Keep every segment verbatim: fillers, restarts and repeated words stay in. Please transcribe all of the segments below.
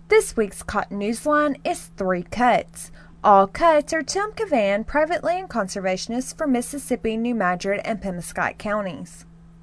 This week's Cotton Newsline is three cuts. All cuts are Tim Cavan, private land conservationist for Mississippi, New Madrid, and Pemiscot counties.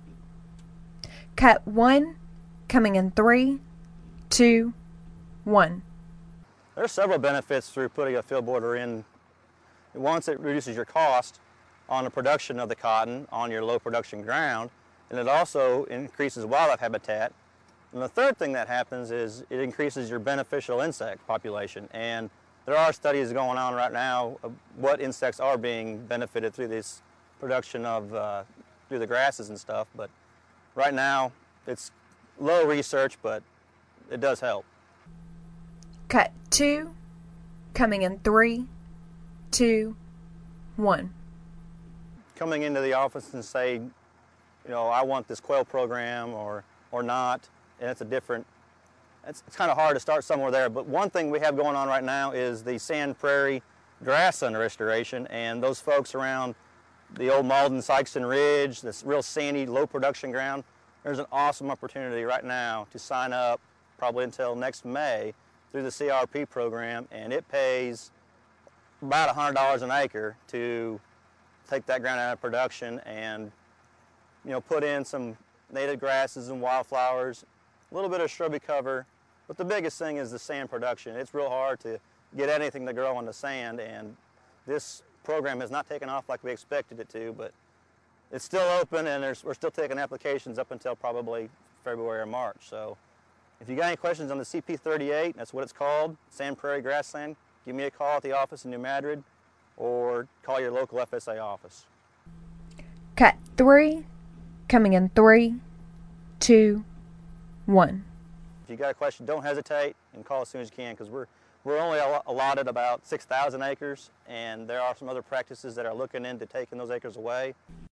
Cut one, coming in three, two, one. There are several benefits through putting a field border in. Once, it reduces your cost on the production of the cotton on your low production ground, and it also increases wildlife habitat. And the third thing that happens is it increases your beneficial insect population. And there are studies going on right now of what insects are being benefited through this production of uh, through the grasses and stuff. But right now it's low research, but it does help. Cut two, coming in three, two, one. Coming into the office and say, you know, I want this quail program or or not, and it's a different, it's, it's kind of hard to start somewhere there. But one thing we have going on right now is the Sand Prairie Grass Center restoration, and those folks around the old Malden Sykeston Ridge, this real sandy, low production ground, there's an awesome opportunity right now to sign up probably until next May through the C R P program, and it pays about one hundred dollars an acre to take that ground out of production and, you know, put in some native grasses and wildflowers, a little bit of shrubby cover. But the biggest thing is the sand production. It's real hard to get anything to grow on the sand, and this program has not taken off like we expected it to, but it's still open, and there's, we're still taking applications up until probably February or March. So if you got any questions on the C P thirty-eight, that's what it's called, Sand Prairie Grassland, give me a call at the office in New Madrid or call your local F S A office. Cut three, coming in three, two, one. If you got a question, don't hesitate and call as soon as you can, because we're we're only allotted about six thousand acres, and there are some other practices that are looking into taking those acres away.